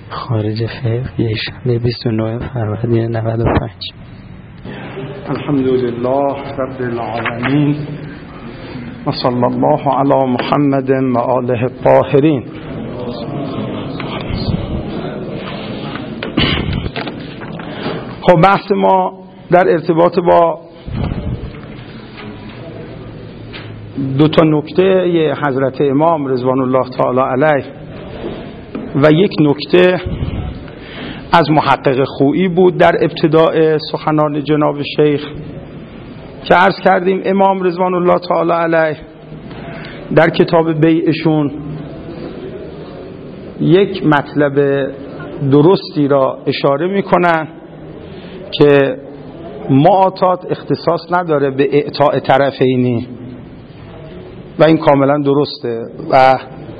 خارج فقه یکشنبه 29 فروردین 95. الحمدلله رب العالمین و صلی الله علی محمد و آله الطاهرین. خب بحث ما در ارتباط با دو تا نکته حضرت امام رضوان الله تعالی علیه و یک نکته از محقق خویی بود در ابتداء سخنان جناب شیخ که عرض کردیم امام رضوان الله تعالی علیه در کتاب بیعشون یک مطلب درستی را اشاره میکنن که معاطات اختصاص نداره به اعطاء طرفینی و این کاملا درسته. و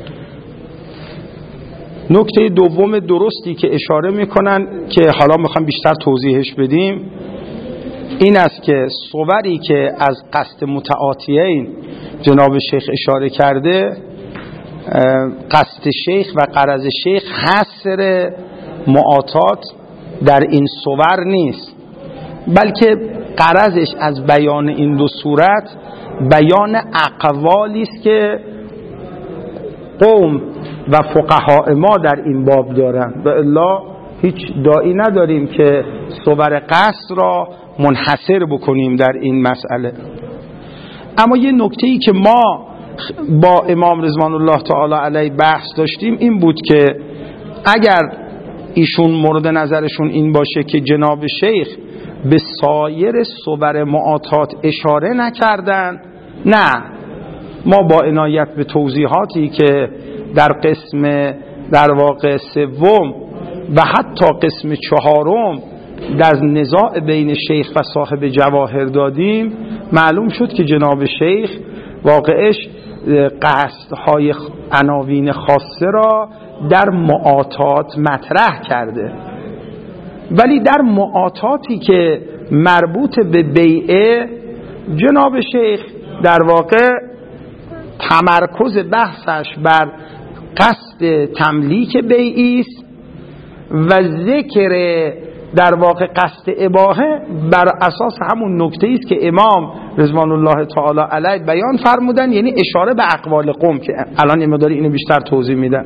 نکته دوم درستی که اشاره میکنن که حالا میخوام بیشتر توضیحش بدیم این است که صوری که از قصد متعاطیین جناب شیخ اشاره کرده، قصد شیخ و غرض شیخ حصر معاطات در این صور نیست، بلکه غرضش از بیان این دو صورت بیان اقوالی است که قوم و فقهای ما در این باب دارن و الا هیچ داعی نداریم که صور قصد را منحصر بکنیم در این مسئله. اما یه نکته‌ای که ما با امام رضوان الله تعالی علیه بحث داشتیم این بود که اگر ایشون مورد نظرشون این باشه که جناب شیخ به سایر صور معاطات اشاره نکردن، نه، ما با عنایت به توضیحاتی که در قسم در واقع سوم و حتی قسم چهارم در نزاع بین شیخ و صاحب جواهر دادیم، معلوم شد که جناب شیخ واقعش قصدهای عناوین خاصه را در معاطات مطرح کرده، ولی در معاطاتی که مربوط به بیعه جناب شیخ در واقع تمرکز بحثش بر قصد تملیک بیعی است و ذکر در واقع قصد اباحه بر اساس همون نکته‌ای است که امام رضوان الله تعالی علیه بیان فرمودن، یعنی اشاره به اقوال قوم که الان این مداری اینو بیشتر توضیح میدن.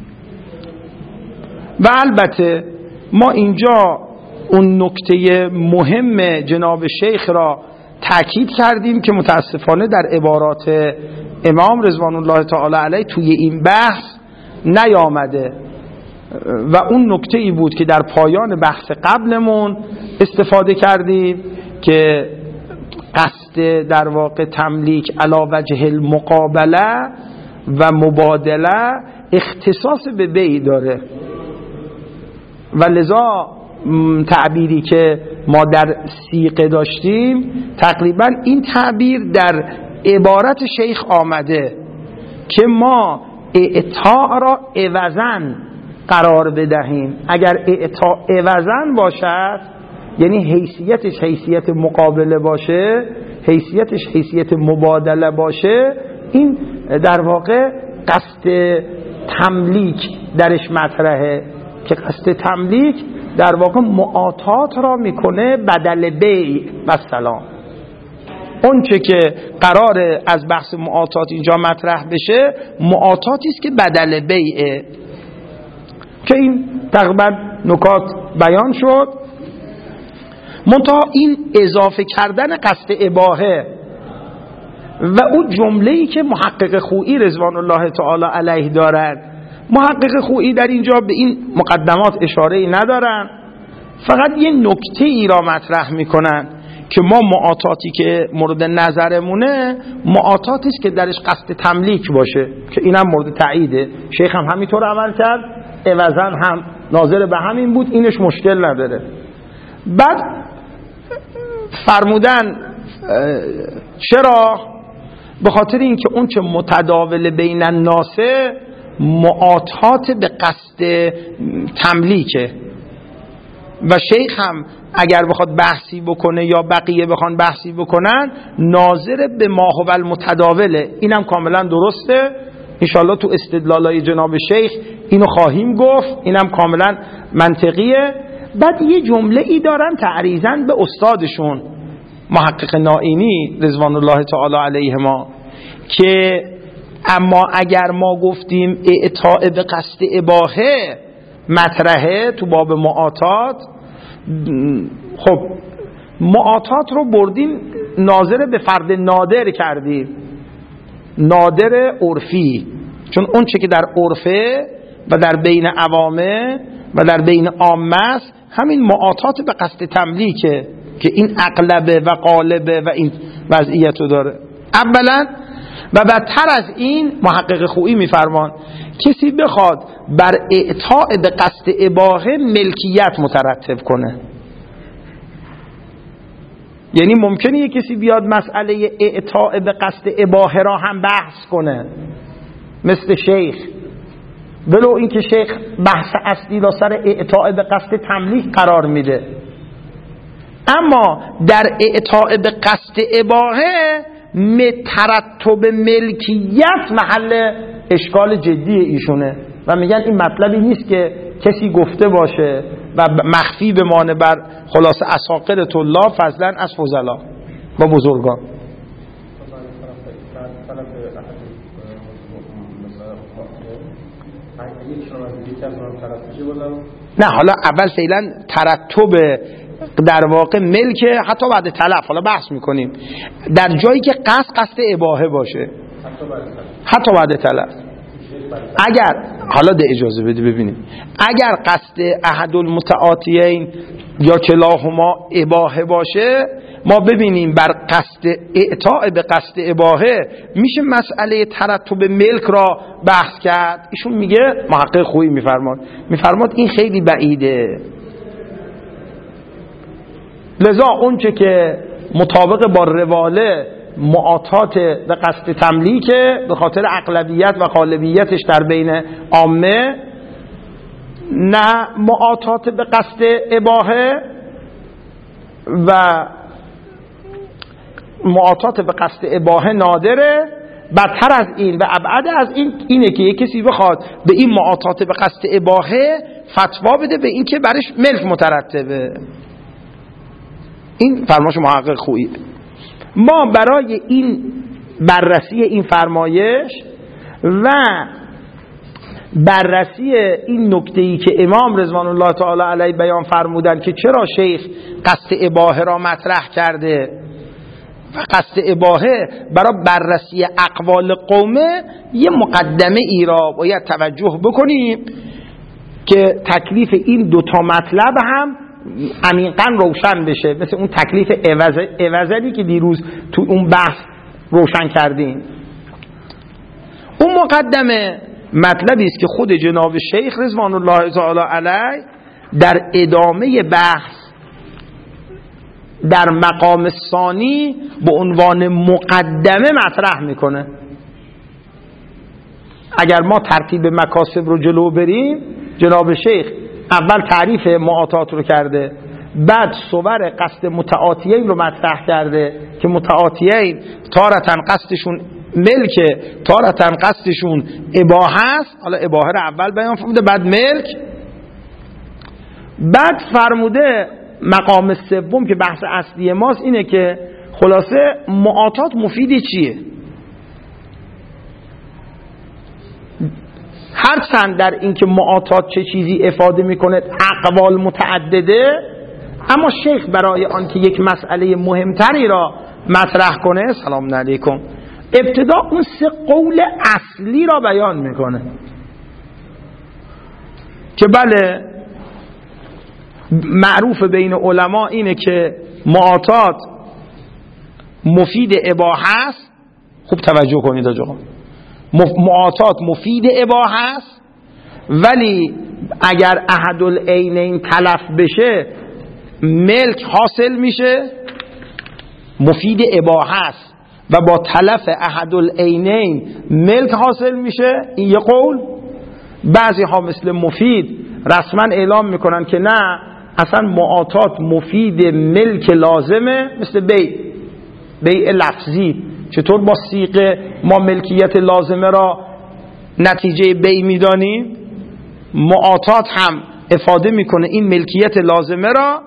و البته ما اینجا اون نکته مهم جناب شیخ را تأکید کردیم که متاسفانه در عبارات امام رضوان الله تعالی علیه توی این بحث نیامده و اون نکته ای بود که در پایان بحث قبلمون استفاده کردیم که قصد در واقع تملیک علی وجه المقابله و مبادله اختصاص به بیع داره و لذا تعبیری که ما در سیغه داشتیم تقریبا این تعبیر در عبارت شیخ آمده که ما اعطاء را عوضاً قرار بدهیم. اگر اعطاء عوضاً باشد یعنی حیثیتش حیثیت مقابله باشه، حیثیتش حیثیت مبادله باشه، این در واقع قصد تملیک درش مطرحه که قصد تملیک در واقع معاطات را میکنه بدل بیع و سلام. اون چه که قرار از بحث معاطات اینجا مطرح بشه معاطاتی است که بدل بیعه، که این تقریبا نکات بیان شد. منتها این اضافه کردن قصد اباحه و اون جمله‌ای که محقق خویی رضوان الله تعالی علیه دارد، محقق خویی در اینجا به این مقدمات اشاره‌ای ندارن، فقط یه نکته ای را مطرح میکنن که ما معاطاتی که مورد نظرمونه معاطاتی است که درش قصد تملیک باشه، که اینم مورد تاییده. شیخ هم همینطور عمل کرد، عوضاً هم ناظر به همین بود، اینش مشکل نداره. بعد فرمودن چرا؟ به خاطر اینکه اون چه متداول بین الناس معاطات به قصد تملیکه و شیخ هم اگر بخواد بحثی بکنه یا بقیه بخوان بحثی بکنن ناظر به ما هو المتداوله. اینم کاملا درسته انشاءالله تو استدلالای جناب شیخ اینو خواهیم گفت، اینم کاملا منطقیه. بعد یه جمله ای دارن تعریضاً به استادشون محقق نائینی رضوان الله تعالی علیهما که اما اگر ما گفتیم اعطاء به قصد اباحه مطرحه تو باب معاطات، خب معاطات رو بردیم ناظر به فرد نادر کردیم، نادر عرفی، چون اون چه که در عرفه و در بین عوامه و در بین عامه است همین معاطات به قصد تملیکه که این اغلبه و غالبه و این وضعیت رو داره. اولا و بدتر از این محقق خویی میفرمان کسی بخواد بر اعطاء به قصد اباحه ملکیت مترتب کنه، یعنی ممکنه یک کسی بیاد مسئله اعطاء به قصد اباحه را هم بحث کنه مثل شیخ، ولو اینکه شیخ بحث اصلی را سر اعطاء به قصد تملیک قرار میده، اما در اعطاء به قصد اباحه ترتب ملکیت محل اشکال جدی ایشونه و میگن این مطلبی نیست که کسی گفته باشه و مخفی بمانه بر خلاص اساقر طلاب فضلا از فضلا و بزرگان. نه حالا اول فعلا ترتب در واقع ملک حتی بعد تلف، حالا بحث میکنیم در جایی که قصد اباحه باشه حتی بعد تلف. اگر حالا ده اجازه بده ببینیم، اگر قصد احد المتعاطیین یا کلاهما اباحه باشه ما ببینیم بر قصد اعطاء به قصد اباحه میشه مسئله ترتب ملک را بحث کرد. ایشون میگه محقق خویی میفرماد این خیلی بعیده، لذا اونچه که مطابق با رواله معاطات به قصد تملیکه به خاطر اغلبیت و غالبیتش در بین عامه، نه معاطات به قصد اباحه و معاطات به قصد اباحه نادره. بدتر از این و ابعد از این اینه که یک کسی بخواد به این معاطات به قصد اباحه فتوا بده به این که برش ملک مترتبه. این فرمایش محقق خویی. ما برای این بررسی این فرمایش و بررسی این نکته‌ای که امام رضوان الله تعالی علیه بیان فرمودن که چرا شیخ قصد اباحه را مطرح کرده و قصد اباحه برای بررسی اقوال قومه، یه مقدمه ای را باید توجه بکنیم که تکلیف این دوتا مطلب هم عمیقاً روشن بشه، مثل اون تکلیف عوضی که دیروز تو اون بحث روشن کردیم. اون مقدمه مطلبی است که خود جناب شیخ رضوان الله تعالی علیه در ادامه بحث در مقام ثانی به عنوان مقدمه مطرح میکنه. اگر ما ترتیب مکاسب رو جلو بریم، جناب شیخ اول تعریف معاطات رو کرده، بعد صور قصد متعاطیین رو مطرح کرده که متعاطیین تارتاً قصدشون ملک، تارتاً قصدشون اباحه است. حالا اباحه رو اول بیان فرموده بعد ملک، بعد فرموده مقام سوم که بحث اصلی ماست اینه که خلاصه معاطات مفید چیه. هرچند در این که معاطات چه چیزی افاده میکنه اقوال متعدده، اما شیخ برای آن که یک مسئله مهمتری را مطرح کنه، سلام علیکم، ابتدا اون سه قول اصلی را بیان میکنه که بله معروف بین علما اینه که معاطات مفید اباحه است. خوب توجه کنید آقا، معاطات مفید اباحه است، ولی اگر احد العینین تلف بشه ملک حاصل میشه، مفید اباحه است و با تلف احد العینین ملک حاصل میشه. این یه قول. بعضی ها مثل مفید رسما اعلام میکنن که نه، اصلا معاطات مفید ملک لازمه، مثل بیع لفظی. چطور با صیغه ما ملکیت لازمه را نتیجه بی میدانیم، معاطات هم افاده میکنه این ملکیت لازمه را.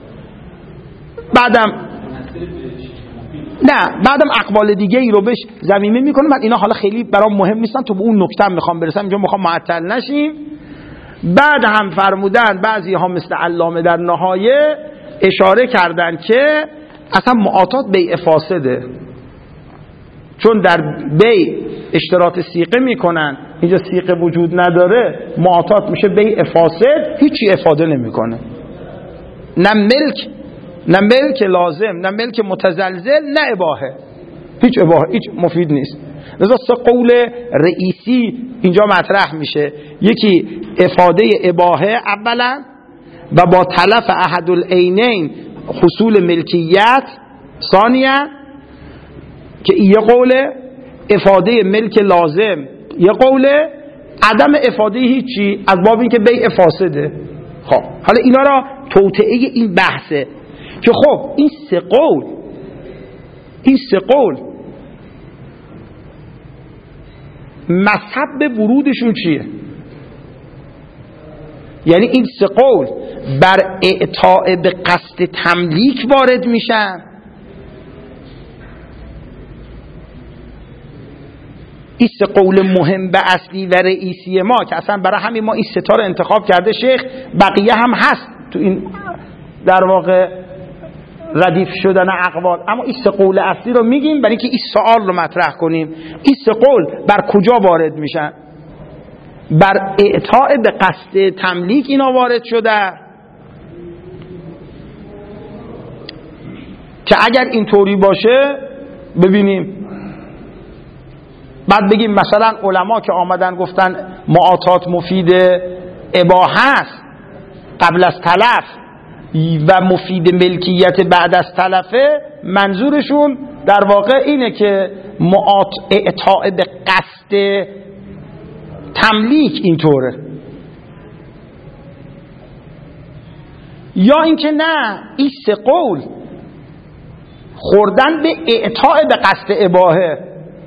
بعدم اقوال دیگه ای رو بهش ضمیمه میکنه. من اینا حالا خیلی برام مهم نیستن، تو به اون نکته میخوام برسم، اینجا میخوام معطل نشیم. بعد هم فرمودن بعضی ها مثل علامه در نهایه اشاره کردن که اصلا معاطات بیع فاسده، چون در بیع اشتراط سیغه میکنن، اینجا سیغه وجود نداره، معاطات میشه بیع فاسد، هیچی افاده نمیکنه، نه ملک لازم، نه ملک متزلزل، نه اباحه، هیچ اباحه، هیچ مفید نیست. لذا سه قول رئیسی اینجا مطرح میشه. یکی افاده اباحه اولا و با تلف احد العینین حصول ملکیت ثانیا، که یه قوله. افاده ملک لازم یه قوله. عدم افاده هیچی از باب این که بیع فاسده. خب حالا اینا را توطئه این بحثه که خب این سه قول مذهب ورودشون چیه؟ یعنی این سه قول بر اعطاء به قصد تملیک وارد میشن. این سه قول مهم به اصلی و رئیسی ما که اصلا برای همین ما این سه تا رو انتخاب کرده شیخ، بقیه هم هست تو این در واقع ردیف شدن اقوال، اما این سه قول اصلی رو میگیم برای اینکه این سوال رو مطرح کنیم. این سه قول بر کجا وارد میشن؟ بر اعطاء به قصد تملیک اینا وارد شده، که اگر این طوری باشه ببینیم بعد بگیم مثلا علما که آمدن گفتن معاطات مفید اباحه است قبل از تلف و مفید ملکیت بعد از تلفه، منظورشون در واقع اینه که اعطاء به قصد تملیک اینطوره، یا اینکه نه این سه قول خوردن به اعطاء به قصد اباحه،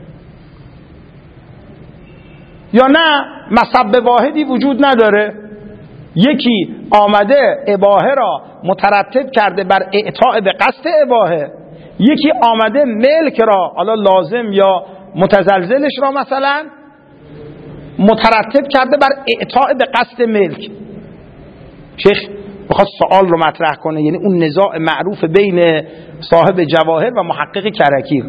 یا نه مصب واحدی وجود نداره، یکی آمده اباحه را مترتب کرده بر اعطاء به قصد اباحه، یکی آمده ملک را حالا لازم یا متزلزلش را مثلا مترتب کرده بر اعطاء به قصد ملک. شیخ بخواد سوال رو مطرح کنه، یعنی اون نزاع معروف بین صاحب جواهر و محقق کرکی.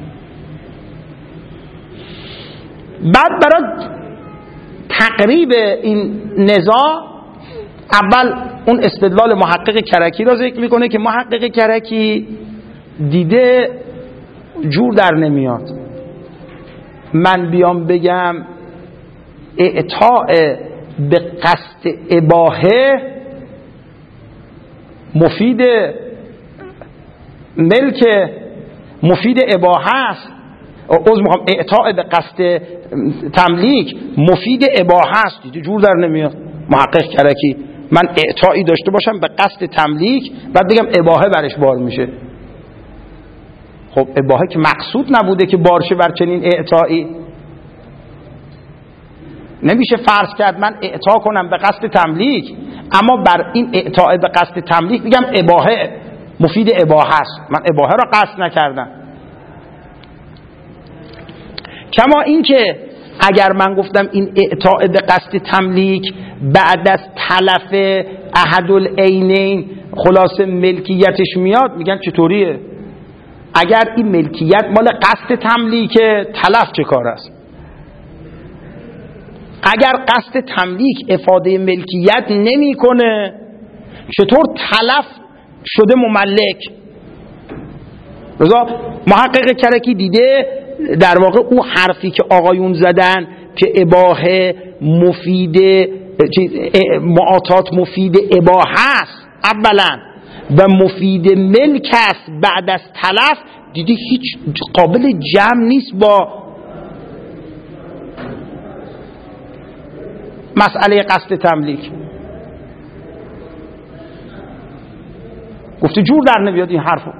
بعد برای تقریب این نزاع اول اون استدلال محقق کرکی را ذکر میکنه که محقق کرکی دیده جور در نمیاد من بیام بگم اعطاء به قصد اباحه مفید ملک مفید اباحه است، اعطاء به قصد تملیک مفید اباحه است، دیده جور در نمیاد. محقق کرکی من اعطایی داشته باشم به قصد تملیک بعد بگم اباحه برش بار میشه، خب اباحه که مقصود نبوده که بارشه بر چنین اعطایی، نمیشه فرض کرد من اعطا کنم به قصد تملیک اما بر این اعطاء به قصد تملیک بگم اباحه مفید اباحه است، من اباحه را قصد نکردم. کما این که اگر من گفتم این اعطاء به قصد تملیک بعد از تلف احد العینین خلاصه ملکیتش میاد، میگن چطوریه؟ اگر این ملکیت مال قصد تملیکه تلف چه کار است؟ اگر قصد تملیک افاده ملکیت نمیکنه چطور تلف شده مملک؟ رضا محقق کرکی دیده در واقع او حرفی که آقایون زدن که اباحه مفید معاطات مفید اباحه است اولا و مفید ملک است بعد از تلف، دیدی هیچ قابل جمع نیست با مسئله قصد تملیک. گفته جور در نمیاد این حرفو.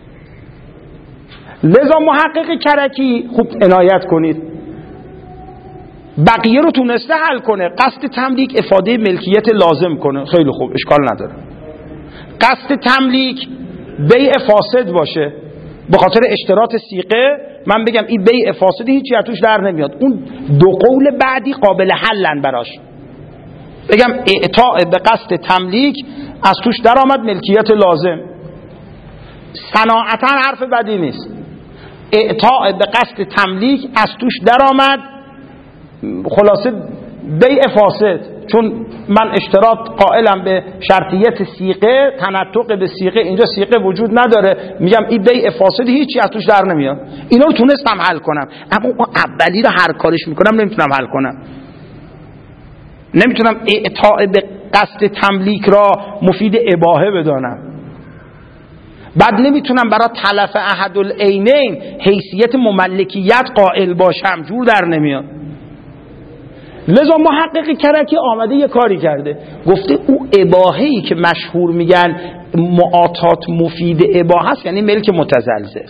لذا محقق کرکی خوب عنایت کنید بقیه رو تونسته حل کنه. قصد تملیک افاده ملکیت لازم کنه، خیلی خوب، اشکال نداره. قصد تملیک بیع فاسد باشه، به خاطر اشتراط سیغه من بگم این بیع فاسدی هیچی از توش در نمیاد، اون دو قول بعدی قابل حلن براش. بگم اعطاء به قصد تملیک از توش در آمد ملکیت لازم، صناعتا حرف بدی نیست. اعطاء به قصد تملیک از توش در آمد خلاصه بیع فاسد، چون من اشتراط قائلم به شرطیت سیغه، تنطق به سیغه، اینجا سیغه وجود نداره، میگم این بیع فاسدی هیچی از توش در نمیاد. اینا رو تونستم حل کنم، اما اون اولی رو هر کارش میکنم نمیتونم حل کنم. نمیتونم اعطاء به قصد تملیک را مفید اباحه بدانم، بعد نمیتونم برای تلف احد العینین حیثیت مملکیت قائل باشم، جور در نمیاد. لذا محقق کرکی آمده یه کاری کرده، گفته او اباحه‌ای که مشهور میگن معاطات مفید اباحه است، یعنی ملک متزلزل.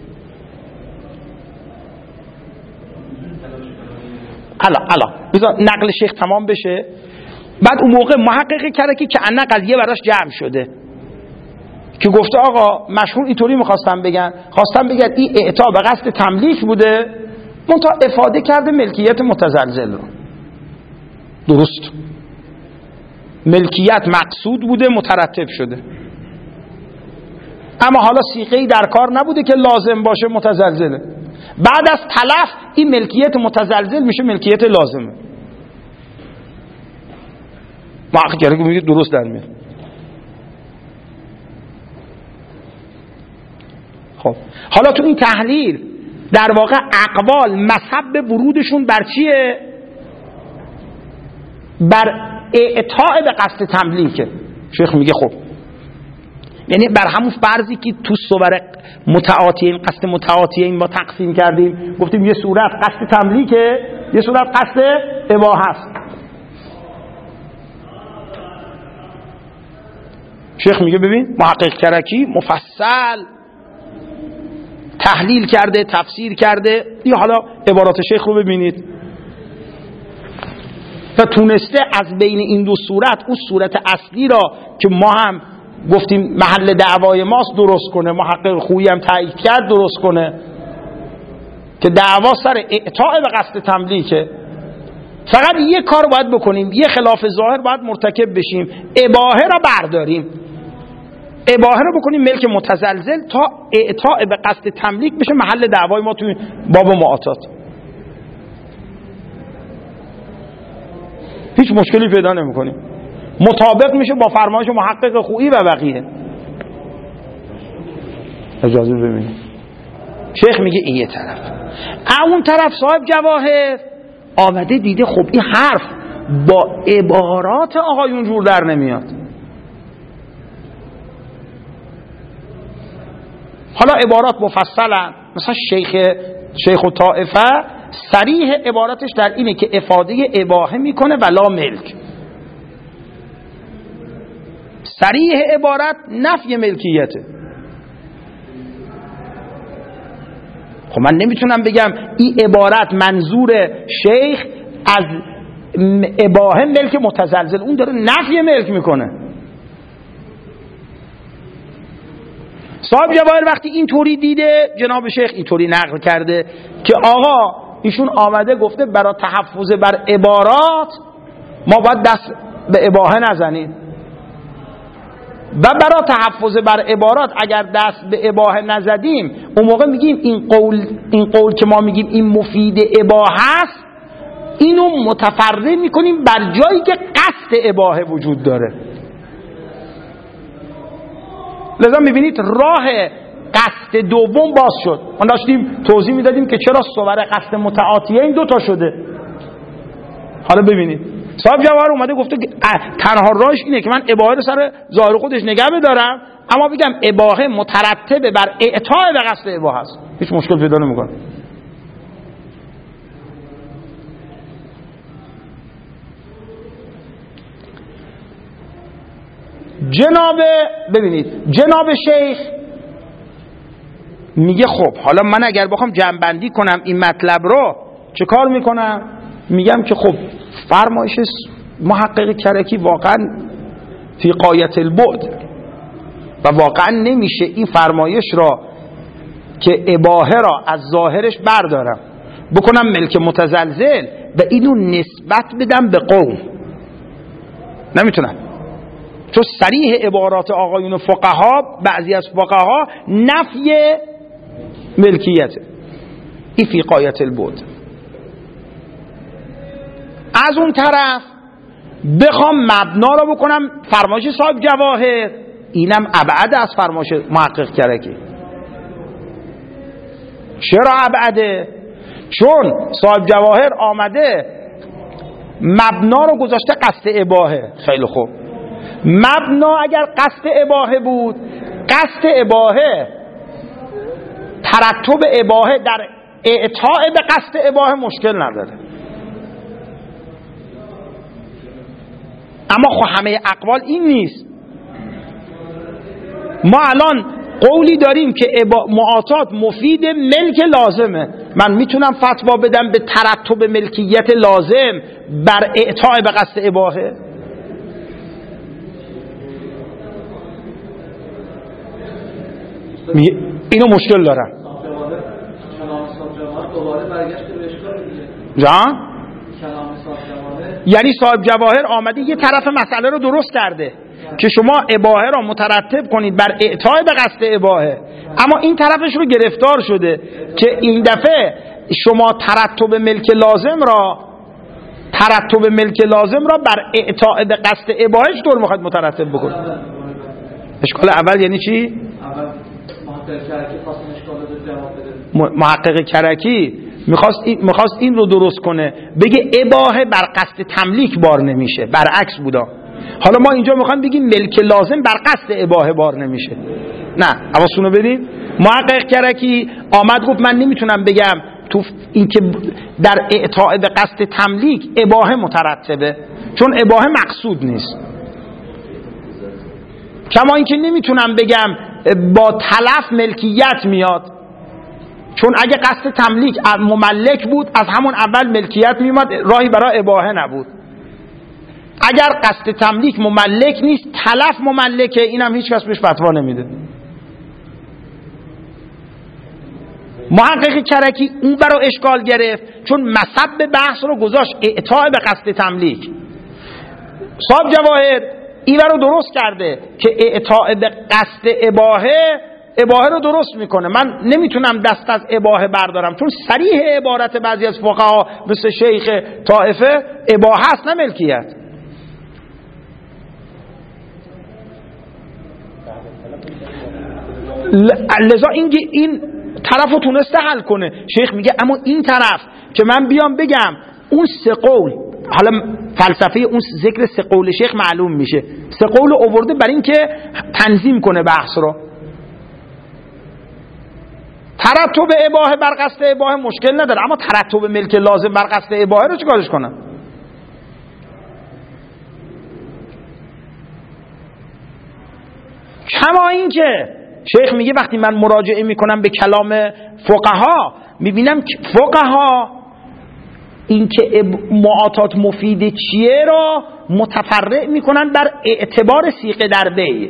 الا بذار نقل شیخ تمام بشه، بعد اون موقع محقق کرکی که انا قضیه براش جمع شده که گفته آقا مشهور اینطوری میخواستم بگن این اعطا به قصد تملیک بوده، منتها افاده کرده ملکیت متزلزل رو. درست، ملکیت مقصود بوده مترتب شده، اما حالا صیغه‌ای در کار نبوده که لازم باشه متزلزله. بعد از تلف این ملکیت متزلزل میشه ملکیت لازمه. محقق کرده که میگه درست در میاد. خب حالا تو این تحلیل در واقع اقوال مصب ورودشون بر چیه؟ بر اعطاء به قصد تملیکه. شیخ میگه خب یعنی بر همون فرضی که تو صور متعاطیین قصد متعاطیین ما تقسیم کردیم، گفتیم یه صورت قصد تملیکه، یه صورت قصد اباحه است. شیخ میگه ببین محقق کرکی مفصل تحلیل کرده، تفسیر کرده. یا حالا عبارات شیخ رو ببینید و تونسته از بین این دو صورت اون صورت اصلی را که ما هم گفتیم محل دعوای ماست درست کنه، محقق خویی هم تایید کرد درست کنه که دعوا سر اعطاء به قصد تملیکه. فقط یه کار باید بکنیم، یه خلاف ظاهر باید مرتکب بشیم، اباحه را برداریم، اباحه را بکنیم ملک متزلزل تا اعطاء به قصد تملیک بشه محل دعوای ما توی باب معاطات. هیچ مشکلی پیدا نمی‌کنیم، مطابق میشه با فرمایش محقق خویی و بقیه. اجازه ببینید شیخ میگه این یه طرف، اون طرف صاحب جواهر آمده دیده خب این حرف با عبارات آقایون جور در نمیاد. حالا عبارات مفصلن، مثلا شیخ و طائفه صریح عبارتش در اینه که افاده اباحه میکنه ولا ملک. صریح عبارت نفی ملکیته. خب من نمیتونم بگم این عبارت منظور شیخ از اباحه ملک متزلزل، اون داره نفی ملک میکنه. صاحب جواهر وقتی اینطوری دیده، جناب شیخ اینطوری نقل کرده که آقا ایشون آمده گفته برای تحفظ بر عبارات ما باید دست به اباحه نزنیم و برای تحفظ بر عبارات اگر دست به اباحه نزدیم اون موقع میگیم این قول که ما میگیم این مفید اباحه است، اینو متفرع میکنیم بر جایی که قصد اباحه وجود داره. لذا میبینید راه قصد دوم باز شد. ما داشتیم توضیح میدادیم که چرا صور قصد متعاطیه این دوتا شده. حالا ببینید صاحب جواهر اومده گفته که تنها راهش اینه که من اباحه رو سر ظاهر خودش نگه بدارم، اما بگم اباحه مترتب بر اعطاء به قصد اباحه است، هیچ مشکل پیدا نمیکنه. جناب شیخ میگه خب حالا من اگر بخوام جمع بندی کنم این مطلب رو چه کار میکنم؟ میگم که خب فرمایش محقق کرکی واقعا فی غایت البعد و واقعا نمیشه این فرمایش را که اباحه را از ظاهرش بردارم بکنم ملک متزلزل و اینو نسبت بدم به قوم، نمیتونم، چون صریح عبارات آقایون فقها، بعضی از فقها نفی ملکیته. این فی غایت البعد. از اون طرف بخوام مبنا را بکنم فرمایش صاحب جواهر، اینم ابعد از فرمایش محقق کرکی. چرا ابعده؟ چون صاحب جواهر آمده مبنا رو گذاشته قصد اباحه. خیلی خوب، مبنا اگر قصد اباحه بود، قصد اباحه ترتب اباحه در اعطاء به قصد اباحه مشکل نداره. اما خب همه اقوال این نیست. ما الان قولی داریم که معاطات مفید ملک لازمه، من میتونم فتوا بدم به ترتب ملکیت لازم بر اعطاء به قصد اباحه؟ اینو مشکل دارم. جان؟ یعنی صاحب جواهر آمده یه طرف مسئله رو درست کرده که شما اباحه را مترتب کنید بر اعطاء به قصد اباحه، اما این طرفش رو گرفتار شده که این دفعه شما ترتب ملک لازم را بر اعطاء به قصد اباحه چطور میخواد مترتب بکنید؟ اشکال اول یعنی چی؟ محقق کرکی میخواست این رو درست کنه، بگه اباحه بر قصد تملیک بار نمیشه، برعکس بودا. حالا ما اینجا میخوایم بگیم ملک لازم بر قصد اباحه بار نمیشه. نه، حواستون رو بدین. محقق کرکی آمد گفت من نمیتونم بگم تو این که در اعطاء به قصد تملیک اباحه مترتبه، چون اباحه مقصود نیست. کما اینکه نمیتونم بگم با تلف ملکیت میاد، چون اگه قصد تملیک مملک بود از همون اول ملکیت میومد، راهی برای اباحه نبود. اگر قصد تملیک مملک نیست، تلف مملکه، اینم هیچ کس بهش فتوا نمیده. محقق کرکی اون برای اشکال گرفت، چون مصب بحث رو گذاشت اعطاء به قصد تملیک. صاحب جواهر این رو درست کرده که اعطاء به قصد اباحه رو درست میکنه. من نمیتونم دست از اباحه بردارم، چون صریح عبارت بعضی از فقها مثل شیخ طائفه اباحه است نه ملکیت. لذا این طرف رو تونسته حل کنه. شیخ میگه اما این طرف که من بیام بگم اون سه قول، حالا فلسفه اون ذکر سه قول شیخ معلوم میشه، سه قول رو آورده برای این که تنظیم کنه بحث رو. ترتب اباحه بر قصد اباحه مشکل نداره، اما ترتب ملک لازم بر قصد اباحه رو چیکارش کنم؟ کما این که شیخ میگه وقتی من مراجعه میکنم به کلام فقها، میبینم که فقها این که معاطات مفید چیه را متفرع میکنن بر اعتبار سیغه در بیع.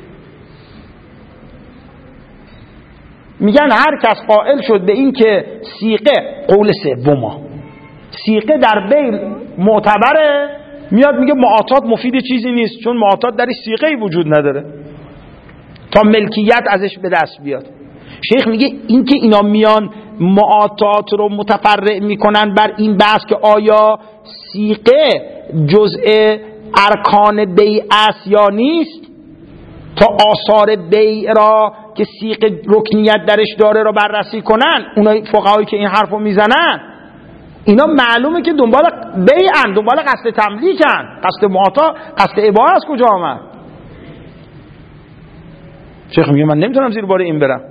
میگن هر کس قائل شد به این که سیغه، قول سوم، سیغه در بیع معتبره، میاد میگه معاطات مفید چیزی نیست، چون معاطات درش سیغه‌ای وجود نداره تا ملکیت ازش به دست بیاد. شیخ میگه این که اینا میان معاطات رو متفرع میکنن بر این بحث که آیا سیغه جزء ارکان بیع است یا نیست، تا آثار بیع را که سیغه رکنیت درش داره را بررسی کنن. اونای فقهایی که این حرفو میزنن اینا معلومه که دنبال بیعن، دنبال قصد تملیکن. قصد معاطا، قصد اباحه از کجا آمد؟ شیخ میگه من نمیتونم زیر بار این برم.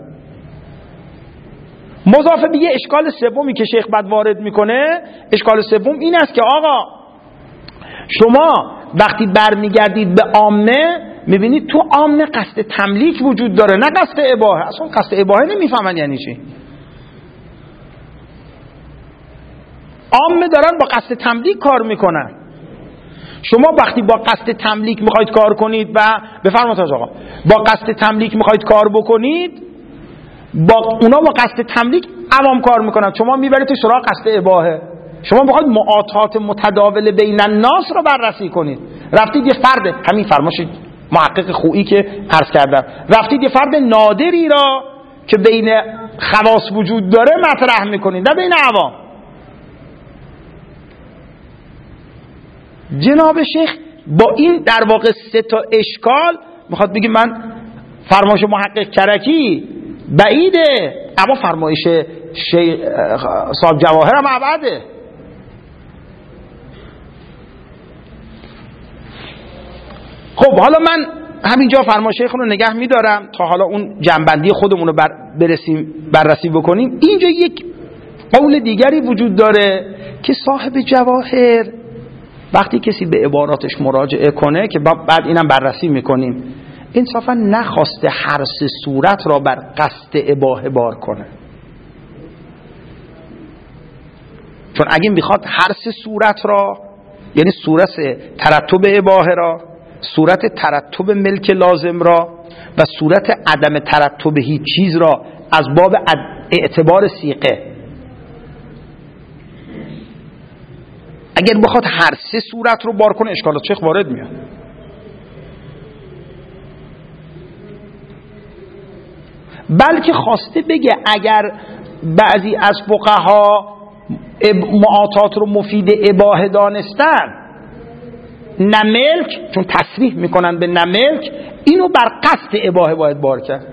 مضافه به یه اشکال سومی که شیخ بعد وارد میکنه، اشکال سوم این است که آقا شما وقتی برمیگردید به عامه میبینید تو عامه قصد تملیک وجود داره نه قصد اباحه. اصلا قصد اباحه نمیفهمن یعنی چی. عامه دارن با قصد تملیک کار میکنن. شما وقتی با قصد تملیک میخواید کار کنید و بفرمایید آقا با قصد تملیک میخواید کار بکنید، با اونا با قصد تملیک عوام کار میکنن، شما میبرید تو سراغ قصد اباحه. شما میخواید معاطات متداول بین الناس رو بررسی کنید، رفتید یه فرد، همین فرماشید محقق خویی که عرض کردم، رفتید یه فرد نادری را که بین خواص وجود داره مطرح میکنید، نه بین عوام. جناب شیخ با این در واقع 3 تا اشکال میخواد بگه من فرمایش محقق کرکی بعیده، اما فرمایش شیخ صاحب جواهر هم ابعده. خب حالا من همینجا فرمایش شیخ رو نگه میدارم تا حالا اون جنبندی خودمون رو بررسی بکنیم. اینجا یک قول دیگری وجود داره که صاحب جواهر وقتی کسی به عباراتش مراجعه کنه که بعد اینم بررسی میکنیم، انصافا نخواسته هر 3 صورت را بر قصد اباحه بار کنه. چون اگه میخواد هر 3 صورت را، یعنی صورت ترتب اباحه را، صورت ترتب ملک لازم را و صورت عدم ترتب هیچ چیز را از باب اعتبار صیغه، اگر بخواد هر 3 صورت رو بار کنه اشکالات شیخ وارد میاد. بلکه خواسته بگه اگر بعضی از فقها معاطات رو مفید اباحه دانستن، نه ملک، چون تصریح میکنن به نه ملک، اینو بر قصد اباحه باید بار کرد.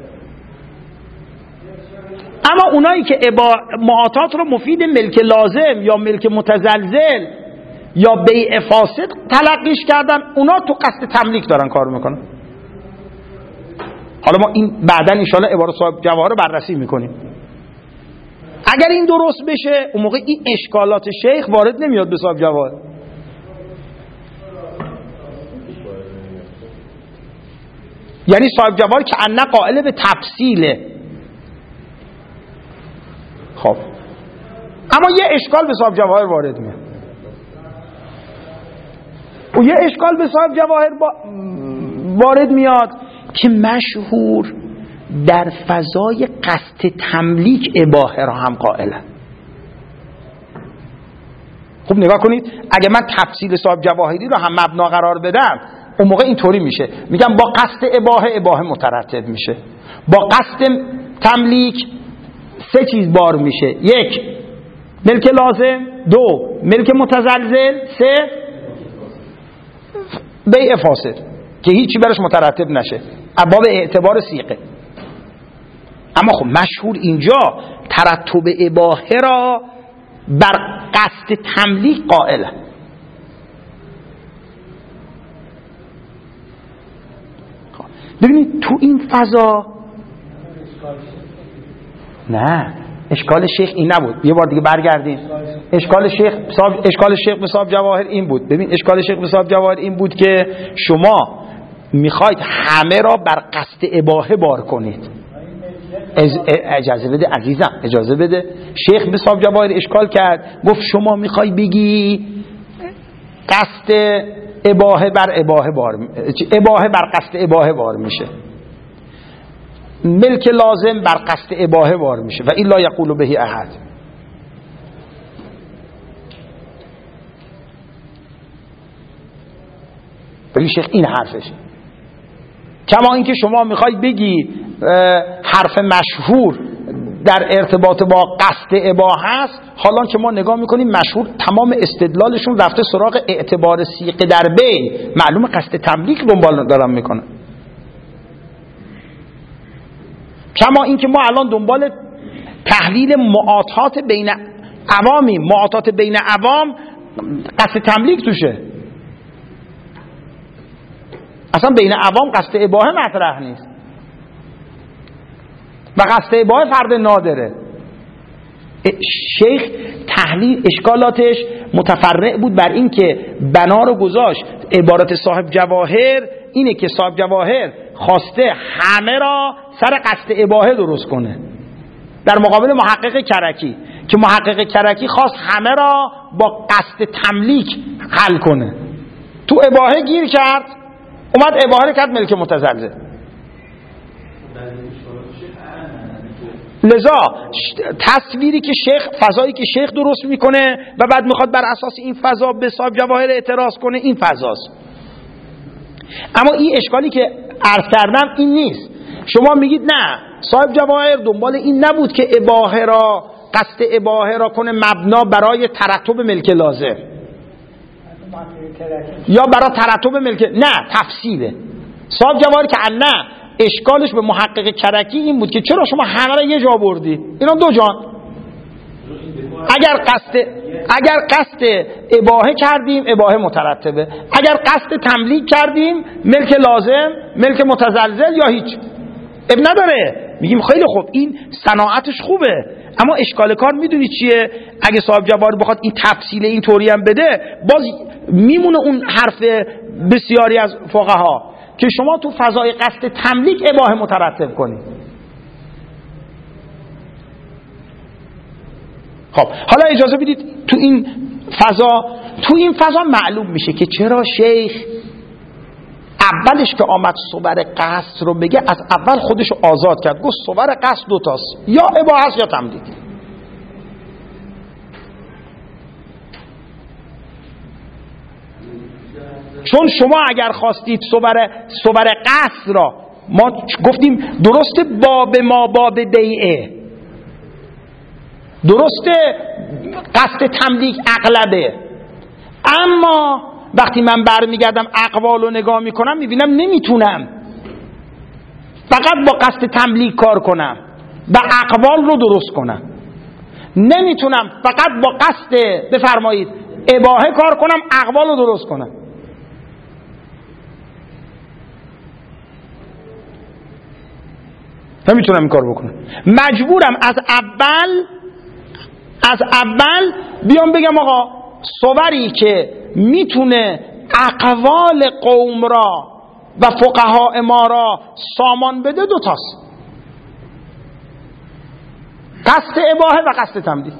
اما اونایی که معاطات رو مفید ملک لازم یا ملک متزلزل یا بیع فاسد تلقیش کردن، اونا تو قصد تملیک دارن کار میکنن. حالا ما این بعداً انشاءالله عبارت صاحب جواهر رو بررسی میکنیم. اگر این درست بشه اون موقع این اشکالات شیخ وارد نمیاد به صاحب جواهر. یعنی صاحب جواهر که انه قائل به تفصیله. خب اما یه اشکال به صاحب جواهر وارد میاد، و یه اشکال به صاحب جواهر وارد میاد که مشهور در فضای قصد تملیک اباحه را هم قائلن. خب نگاه کنید، اگه من تفصیل صاحب جواهری رو هم مبنا قرار بدم اون موقع اینطوری میشه، میگم با قصد اباحه مترتب میشه، با قصد تملیک 3 چیز بار میشه: 1 ملک لازم، 2 ملک متزلزل، 3 بیع فاسد که هیچی برش مترتب نشه، باب اعتبار صیغه. اما خب مشهور اینجا ترتب اباحه را بر قصد تملیک قائله. ببینید تو این فضا نه، اشکال شیخ این نبود. یه بار دیگه برگردیم. اشکال شیخ به صاحب جواهر این بود. ببین اشکال شیخ به صاحب جواهر این بود که شما میخواید همه را بر قصد اباحه بار کنید. اجازه بده عزیزم، اجازه بده. شیخ به صاحب جواهر اشکال کرد، گفت شما میخوای بگی قصد اباحه بر اباحه بر قصد اباحه بار میشه، ملک لازم بر قصد اباحه بار میشه و الا یقول به احد. ولی شیخ این حرفش، کما اینکه شما میخوای بگی حرف مشهور در ارتباط با قصد اباحه است، حالا که ما نگاه میکنیم مشهور تمام استدلالشون رفته سراغ اعتبار صیغه در بین، معلوم قصد تملیک دنبال دارن میکنن. کما اینکه ما الان دنبال تحلیل معاطات بین عوامی، معاطات بین عوام قصد تملیک توشه، اصلا بین عوام قصد اباحه مطرح نیست و قصد اباحه فرد نادره. شیخ تحلیل اشکالاتش متفرع بود بر این که بنا رو گذاشت. عبارت صاحب جواهر اینه که صاحب جواهر خواسته همه را سر قصد اباحه درست کنه، در مقابل محقق کرکی که محقق کرکی خواست همه را با قصد تملیک حل کنه، تو اباحه گیر کرد، اومد اباحه رو کرد ملک متزلزل. لذا تصویری که شیخ، فضایی که شیخ درست میکنه و بعد میخواد بر اساس این فضا به صاحب جواهر اعتراض کنه، این فضاست. اما این اشکالی که عرض کردم این نیست. شما میگید نه، صاحب جواهر دنبال این نبود که اباحه را، قصد اباحه را کنه مبنا برای ترتب ملک لازم یا برای ترتب ملک، نه، تفصیله. صاحب جواهر که نه، اشکالش به محقق کرکی این بود که چرا شما همه را یه جا بردی؟ اینا دو جان. اگر قصد اباحه کردیم اباحه مترتبه، اگر قصد تملیک کردیم ملک لازم، ملک متزلزل یا هیچ، اب نداره. میگیم خیلی خوب، این صناعتش خوبه، اما اشکال کار میدونی چیه؟ اگه صاحب جواهر بخواد این تفصیل این طوری هم بده، باز میمونه اون حرف بسیاری از فقها که شما تو فضای قصد تملیک اباحه مترتب کنید. خب حالا اجازه بدید تو این فضا معلوم میشه که چرا شیخ اولش که آمد صور قصد رو بگه، از اول خودش رو آزاد کرد، گفت صور قصد دوتاست، یا اباحه است یا تملیک. چون شما اگر خواستید صور قصد را، ما گفتیم درسته باب ما باب بیعه، درسته قصد تملیک اغلبه، اما وقتی من برمیگردم اقوال رو نگاه میکنم میبینم نمیتونم فقط با قصد تملیک کار کنم و اقوال رو درست کنم، نمیتونم فقط با قصد بفرمایید اباحه کار کنم اقوال رو درست کنم. نمیتونم این کار بکنم، مجبورم از اول بیام بگم آقا صوری که میتونه اقوال قوم را و فقها ما را سامان بده دوتاست، قصد اباحه و قصد تملیک.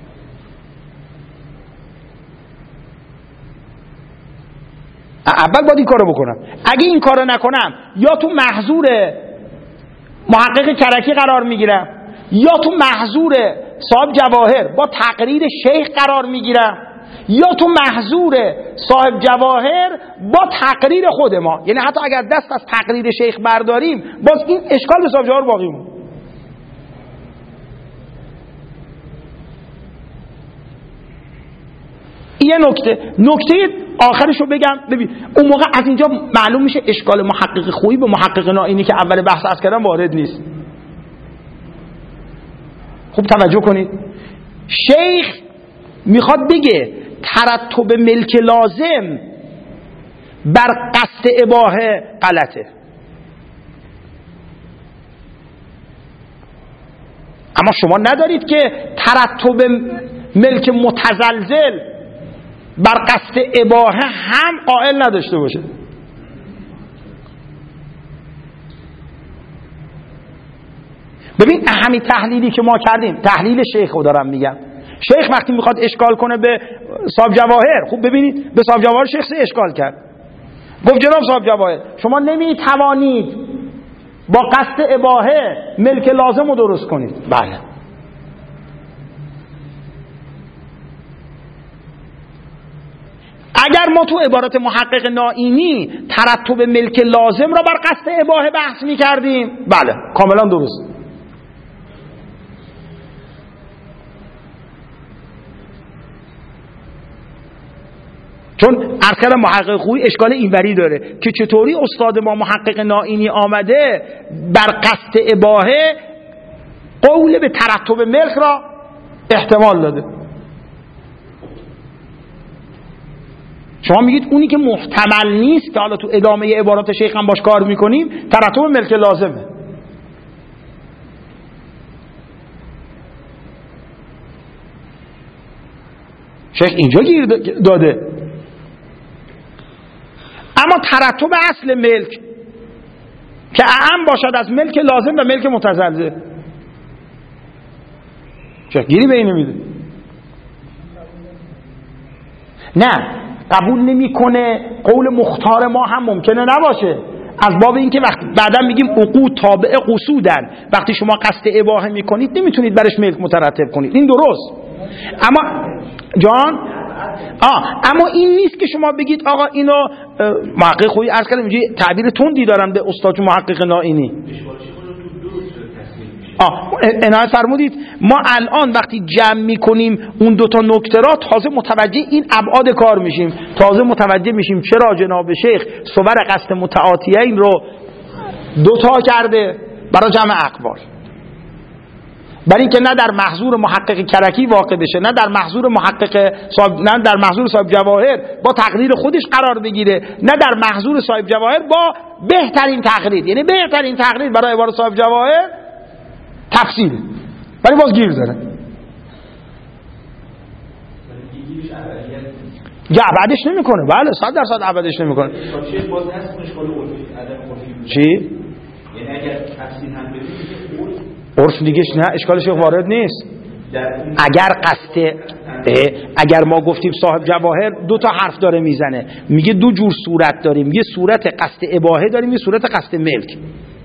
اول باید این کارو بکنم. اگه این کارو نکنم یا تو محظور محقق کرکی قرار میگیرم یا تو محظور صاحب جواهر با تقریر شیخ قرار میگیرم یا تو محظور صاحب جواهر با تقریر خود ما. یعنی حتی اگر دست از تقریر شیخ برداریم باز این اشکال به صاحب جواهر باقی مون. یه نکته آخرشو بگم. ببین اون موقع از اینجا معلوم میشه اشکال محقق خویی به محقق نائینی که اول بحث عرض کردم وارد نیست. خوب توجه کنید، شیخ میخواد بگه ترتب ملک لازم بر قصد اباحه غلطه، اما شما ندارید که ترتب ملک متزلزل بر قصد اباحه هم قائل نداشته باشه. ببین همین تحلیلی که ما کردیم، تحلیل شیخ رو دارم میگم. شیخ وقتی میخواد اشکال کنه به صاحب جواهر، خوب ببینید به صاحب جواهر شیخ اشکال کرد، گفت جناب صاحب جواهر شما نمیتوانید با قصد اباحه ملک لازم رو درست کنید. بله، اگر ما تو عبارت محقق نائینی ترتب ملک لازم را بر قصد اباحه بحث میکردیم، بله کاملا درست. چون ارکان محقق خویی اشکال اینوری داره که چطوری استاد ما محقق نائینی آمده بر قصد اباحه قول به ترتب ملک را احتمال داده. شما میگید اونی که محتمل نیست که حالا تو ادامه عبارات شیخ هم باش کار میکنیم ترتب ملک لازمه. شیخ اینجا گیر داده، اما ترتب اصل ملک که اعم باشد از ملک لازم و ملک متزلزل شیخ گیری به این نمیده. نه قبول نمیکنه قول مختار ما هم ممکنه نباشه، از باب اینکه وقتی بعدا میگیم عقود تابع قصودن، وقتی شما قصد اباحه میکنید نمیتونید برش ملک مترتب کنید، این درست. اما جان اما این نیست که شما بگید آقا اینو محقق خویی عرض کردم اینجا تعبیر تندی دارم به استاد محقق نائینی. عنایت فرمودید ما الان وقتی جمع میکنیم اون دوتا نکته را تازه متوجه این ابعاد کار میشیم، تازه متوجه میشیم چرا جناب شیخ صور قصد متعاطیین رو دوتا کرده برای جمع اقوال، برای اینکه نه در محضور محقق کرکی واقع بشه، نه در محضور محقق نه در محضور صاحب جواهر با تقریر خودش قرار بگیره، نه در محضور صاحب جواهر با بهترین تقریر، یعنی بهترین تقریر برای عبارت صاحب جواهر تفصیل، ولی باز گیر داره. ابعدش نمیکنه، بله 100% ابعدش نمیکنه. چی؟ یعنی اگر تفصیل هم بدید عرف دیگه نه اشکالش وارد نیست. اگر ما گفتیم صاحب جواهر دو تا حرف داره میزنه، میگه دو جور صورت داریم، یه صورت قصد اباحه داریم، یه صورت قصد ملک.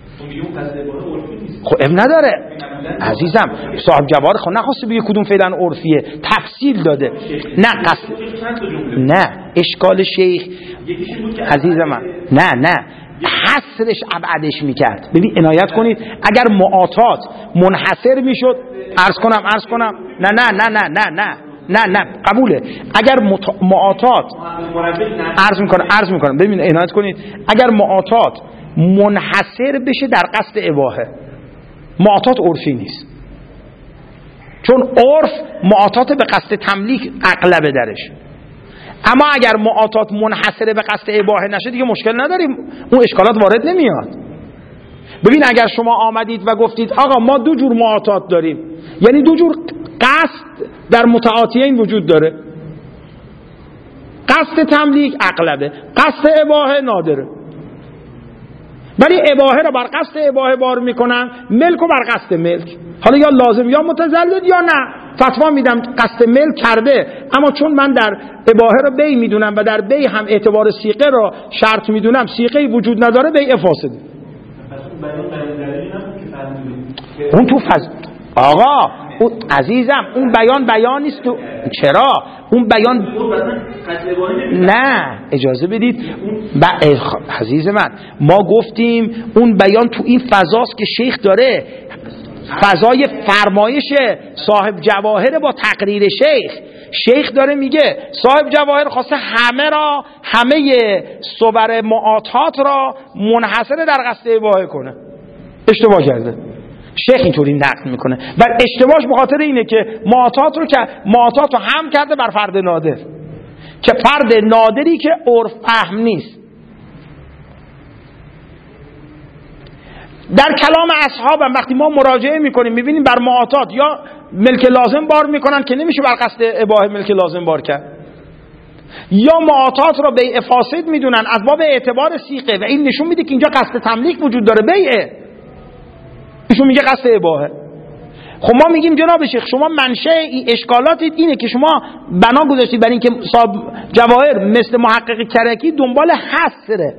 خب اب نداره عزیزم، صاحب جواهر خب نخواسته بگه کدوم فعلا عرفیه، تفصیل داده. نه قصد نه اشکال شیخ عزیزم من نه حصرش ابعدش میکرد. ببین عنایت کنید اگر معاطات منحصر میشد عرض کنم نه قبوله. اگر معاطات عرض میکنم ببین عنایت کنید اگر معاطات منحصر بشه در قصد اباحه، معاطات عرفی نیست، چون عرف معاطات به قصد تملیک اغلبه درش. اما اگر معاطات منحصره به قصد اباحه نشه دیگه مشکل نداریم، اون اشکالات وارد نمیاد. ببین اگر شما آمدید و گفتید آقا ما دو جور معاطات داریم، یعنی دو جور قصد در متعاطیین وجود داره، قصد تملیک اغلبه، قصد اباحه نادره، ولی اباحه را بر قصد اباحه بار میکنن، ملک رو بر قصد ملک. حالا یا لازم یا متزلد یا نه، فتوا میدم قصد ملک کرده، اما چون من در اباحه را بی میدونم و در بی هم اعتبار سیغه را شرط میدونم، سیغه وجود نداره، بی فاسده. اون تو آقا اون عزیزم اون بیان نیست تو. چرا اون بیان نه اجازه بدید عزیز من، ما گفتیم اون بیان تو این فضاست که شیخ داره فضای فرمایش صاحب جواهر با تقریر شیخ داره میگه صاحب جواهر خواسته همه صور معاطات را منحصر در قصد اباحه کنه، اشتباه کرده. شیخ اینطوری نقل میکنه و اشتباهش به خاطر اینه که معاطات رو هم کرده بر فرد نادر، که فرد نادری که عرف فهم نیست. در کلام اصحاب هم وقتی ما مراجعه میکنیم میبینیم بر معاطات یا ملک لازم بار میکنن که نمیشه بر قصد اباحه ملک لازم بار کرد، یا معاطات را بیع فاسد میدونن از باب اعتبار سیغه و این نشون میده که اینجا قصد تملیک وجود داره، بیعه، ایشون میگه قصد اباحه. خب ما میگیم جناب شیخ شما منشأ این اشکالات اینه که شما بنا گذاشتید برای اینکه صاحب جواهر مثل محقق کرکی دنبال حصره،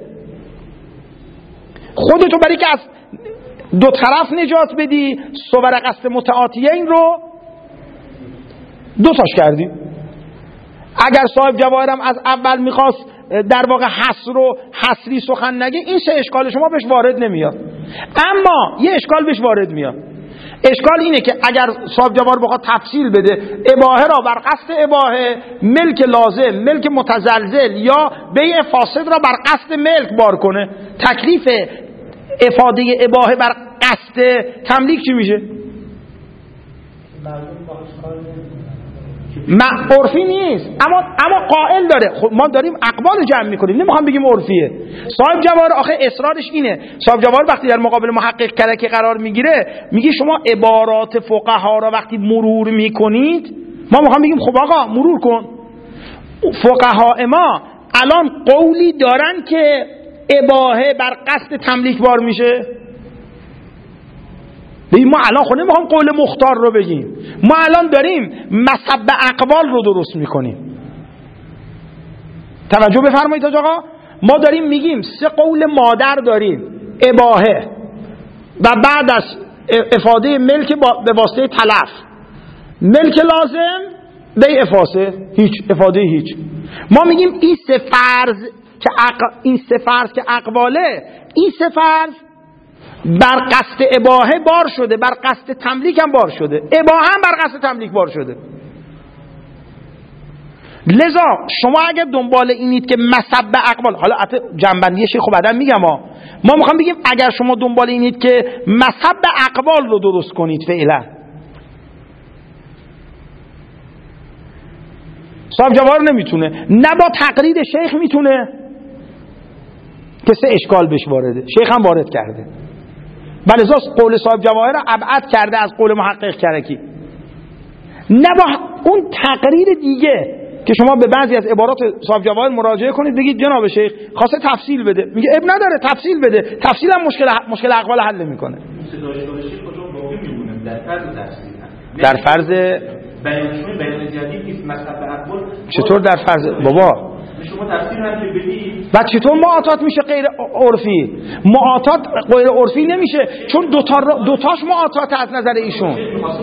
خودتو برای که از دو طرف نجات بدی صور قصد متعاطیین رو دو تاش کردی. اگر صاحب جواهرم از اول میخواست در واقع حصری سخن نگه، این سه اشکال شما بهش وارد نمیاد. اما یه اشکال بهش وارد میاد، اشکال اینه که اگر صاحب جواهر بخواد تفصیل بده اباحه را بر قصد اباحه، ملک لازم، ملک متزلزل یا بیع فاسد را بر قصد ملک بار کنه، تکلیف افاده اباحه بر قصد تملیک چی میشه؟ عرفی نیست، اما قائل داره. خب ما داریم اقوال جمع میکنیم، نمیخوام بگیم عرفیه. صاحب جواهر آخه اصرارش اینه، صاحب جواهر وقتی در مقابل محقق کرکی قرار میگیره میگه شما عبارات فقها را وقتی مرور میکنید، ما میخوام بگیم خب آقا مرور کن، فقها ما الان قولی دارن که اباحه بر قصد تملیک بار میشه. ما الان خود نمیخوام قول مختار رو بگیم، ما الان داریم مصب اقوال رو درست میکنیم. توجه بفرمایید آقا، ما داریم میگیم 3 قول مادر داریم: اباحه و بعد از افاده ملک به واسطه تلف، ملک لازم، بیع فاسد، هیچ افاده هیچ. ما میگیم این 3 فرض که اقواله، این 3 فرض بر قصد اباحه بار شده، بر قصد تملیک هم بار شده، اباحه هم بر قصد تملیک بار شده. لذا شما اگر دنبال اینید که مصب اقوال، حالا جنبندی شیخ بعداً میگم ما میخوام بگیم اگر شما دنبال اینید که مصب اقوال رو درست کنید، فعلا صاحب جواهر نمیتونه، نه با تقریر شیخ میتونه که 3 اشکال بهش وارده، شیخ هم وارد کرده، بله قول صاحب جواهر ابعد کرده از قول محقق کرکی، نه با اون تقریر دیگه که شما به بعضی از عبارات صاحب جواهر مراجعه کنید بگید جناب شیخ خواسته تفصیل بده، میگه اب نداره تفصیل بده، تفصیل هم مشکل اقوال حل میکنه. در فرض بیان جدید نیست مصب اقوال. چطور در فرض بابا شما تفسیر هم که بدید بعد چطور معاطات میشه غیر عرفی؟ معاطات غیر عرفی نمیشه چون دوتاش معاطات از نظر ایشون.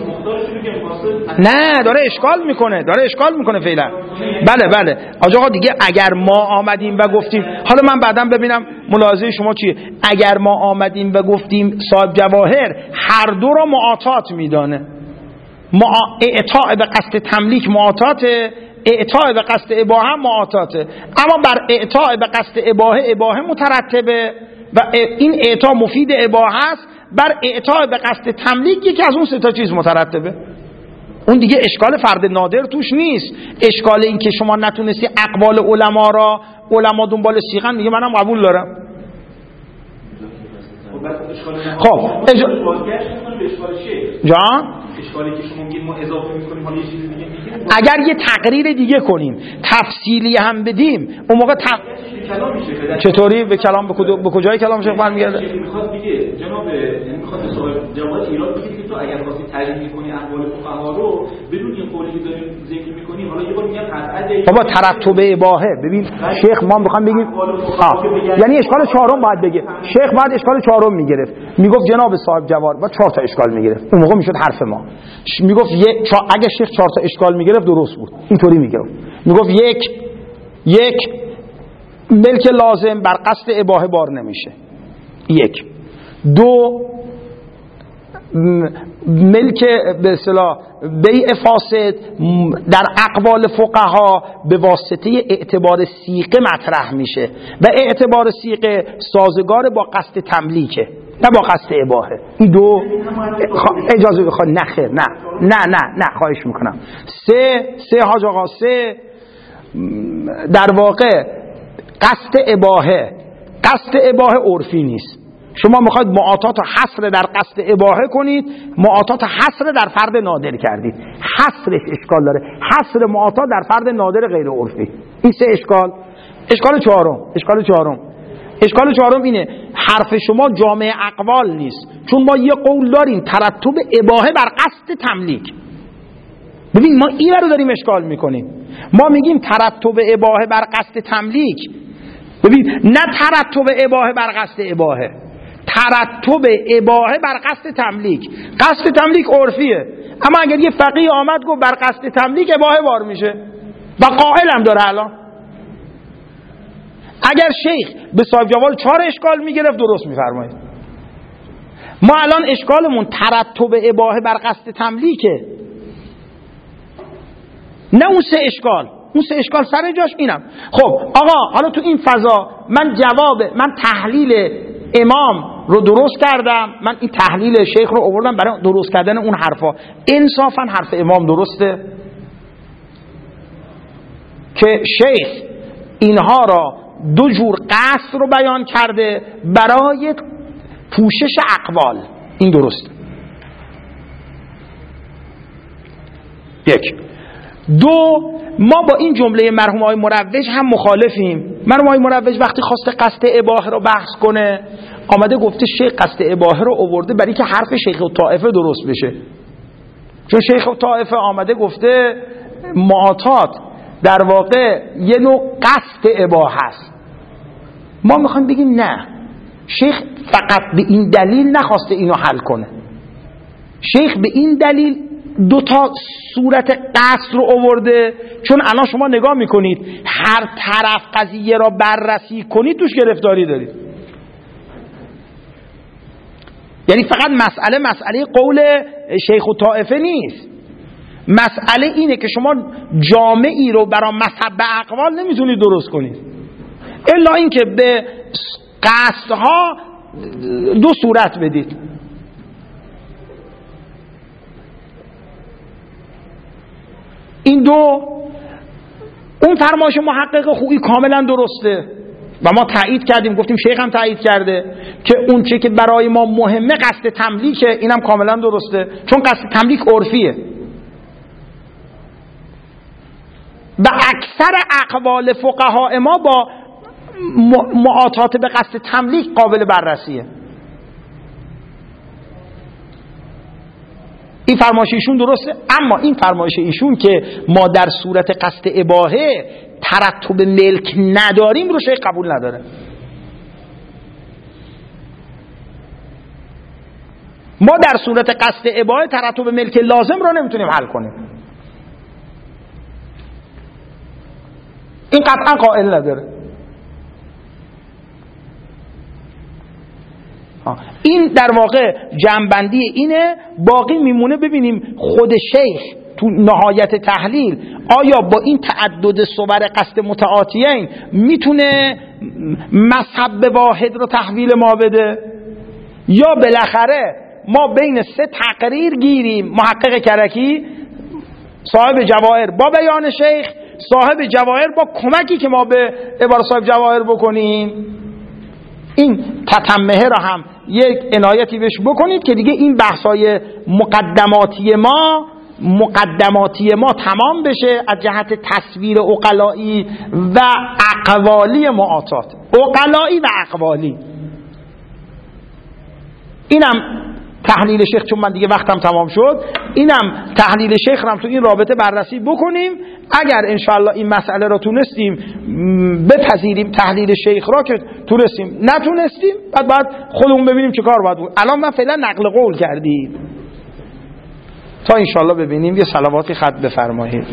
نه داره اشکال میکنه فعلا. بله آقا دیگه اگر ما آمدیم و گفتیم، حالا من بعداً ببینم ملاحظه شما چیه، اگر ما آمدیم و گفتیم صاحب جواهر هر دو را معاطات میدانه، اعطاء به قصد تملیک معاطاته، اعطاء به قصد اباحه هم معاطاته، اما بر اعطاء به قصد اباحه مترتبه و این اعطاء مفید اباحه است، بر اعطاء به قصد تملیک یکی از اون 3 چیز مترتبه. اون دیگه اشکال فرد نادر توش نیست، اشکال این که شما نتونستی اقوال علما دنبال سیغن، میگه منم قبول دارم. خب جان اشکالی که شما میگید ما اضافه میکنیم حالا یه چیز دیگه میگیم، اگر یه تقریر دیگه کنیم تفصیلی هم بدیم اون موقع چطوری به کلام به کجای کلام شیخ برمیگرده؟ میخواد بگه جناب میخواد صاحب جواب ایراد بگه که تو اگر خواستی تعریف کنی اقوال فقها رو بدون این قولی که داریم ذکر میکنی، حالا یه بار میگم قطعا بابا ترتب اباحه. ببین شیخ ما میخوام بگیم یعنی اشکال 4 باید بگه، شیخ بعد اشکال 4 میگرفت، میگفت جناب صاحب جوار با 4 اشکال میگرفت، اون موقع میشد حرف ما. میگفت اگه شیخ 4 اشکال میگرفت درست بود، اینطوری میگفت، میگفت یک ملک لازم بر قصد اباحه بار نمیشه، 1 2 ملک به اصطلاح بیع فاسد در اقوال فقها به واسطه اعتبار سیغه مطرح میشه و اعتبار سیغه سازگار با قصد تملیکه نه با قصد اباحه. این 2 اجازه بخواد نه خیر نه خواهش میکنم. 3 حاج آقا 3 در واقع قصد اباحه عرفی نیست. شما میخواید معاطات حصر در قصد اباحه کنید، معاطات حصر در فرد نادر کردید، حصرش اشکال داره، حصر معاطات در فرد نادر غیر عرفی. این 3 اشکال. اشکال چهارم اینه حرف شما جامع اقوال نیست، چون ما یه قول داریم ترتب اباحه بر قصد تملیک. ببین ما این رو داریم اشکال میکنیم، ما میگیم ترتب اباحه بر قصد تملیک. ببین نه ترتب اباحه بر قصد اباحه، ترتب اباحه بر قصد تملیک. قصد تملیک عرفیه، اما اگر یه فقیه آمد گفت بر قصد تملیک اباحه بار میشه و قائل هم داره الان. اگر شیخ به صاحب جوال 4 اشکال میگرفت درست میفرمایید. ما الان اشکالمون ترتب اباحه بر قصد تملیکه، نه اون 3 اشکال. اون 3 اشکال سر جاش اینم. خب آقا حالا تو این فضا من تحلیل امام رو درست کردم، من این تحلیل شیخ رو آوردم برای درست کردن اون حرفا. انصافا حرف امام درسته که شیخ اینها را 2 جور قصد رو بیان کرده برای پوشش اقوال. این درسته. 1 2 ما با این جمله مرحوم آقای مروج هم مخالفیم. مرحوم آقای مروج وقتی خواسته قصد اباحه رو بحث کنه آمده گفته شیخ قصد اباحه رو آورده برای که حرف شیخ الطائفه درست بشه، چون شیخ الطائفه آمده گفته معاطات در واقع یه نوع قصد اباحه است. ما میخوایم بگیم نه، شیخ فقط به این دلیل نخواسته اینو حل کنه. شیخ به این دلیل دو تا صورت قصد رو آورده، چون الان شما نگاه میکنید هر طرف قضیه را بررسی کنید توش گرفتاری دارید. یعنی فقط مسئله قول شیخ و طائفه نیست، مسئله اینه که شما جامعی رو برای مذهب به اقوال نمیتونید درست کنید الا اینکه به قصدها دو صورت بدید. این دو، اون فرمایش محقق خویی کاملا درسته و ما تایید کردیم، گفتیم شیخ هم تایید کرده که اون چه که برای ما مهمه قصد تملیکه، اینم کاملا درسته، چون قصد تملیک عرفیه و اکثر اقوال فقها ما با معاطات به قصد تملیک قابل بررسیه. این فرمایش ایشون درسته، اما این فرمایش ایشون که ما در صورت قصد اباحه ترتب ملک نداریم رو شیخ قبول نداره. ما در صورت قصد اباحه ترتب ملک لازم رو نمیتونیم حل کنیم، این قطعا قائل نداره. این در واقع جنبندی اینه. باقی میمونه ببینیم خود شیخ تو نهایت تحلیل آیا با این تعدد صور قصد متعاطیین میتونه مذهب واحد رو تحویل ما بده، یا بالاخره ما بین سه تقریر گیریم، محقق کرکی، صاحب جواهر با بیان شیخ، صاحب جواهر با کمکی که ما به عبارت صاحب جواهر بکنیم. این تتمه را هم یک عنایتی بهش بکنید که دیگه این بحثای مقدماتی ما تمام بشه از جهت تصویر عقلایی و اقوالی معاطات، عقلایی و اقوالی. اینم تحلیل شیخ، چون من دیگه وقتم تمام شد، اینم تحلیل شیخ رو تو این رابطه بررسی بکنیم. اگر انشاءالله این مسئله رو تونستیم بپذیریم، تحلیل شیخ را که تونستیم، نتونستیم بعد خودمون ببینیم چه کار باید بود. الان من فعلا نقل قول کردیم تا انشاءالله ببینیم. یه صلواتی خط بفرمایید.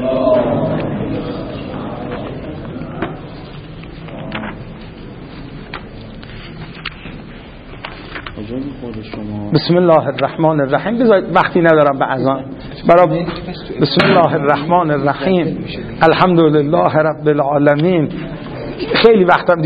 بسم الله الرحمن الرحیم. بذارید وقتی ندارم به اذان برای بسم الله الرحمن الرحیم. الحمدلله رب العالمین. خیلی وقتم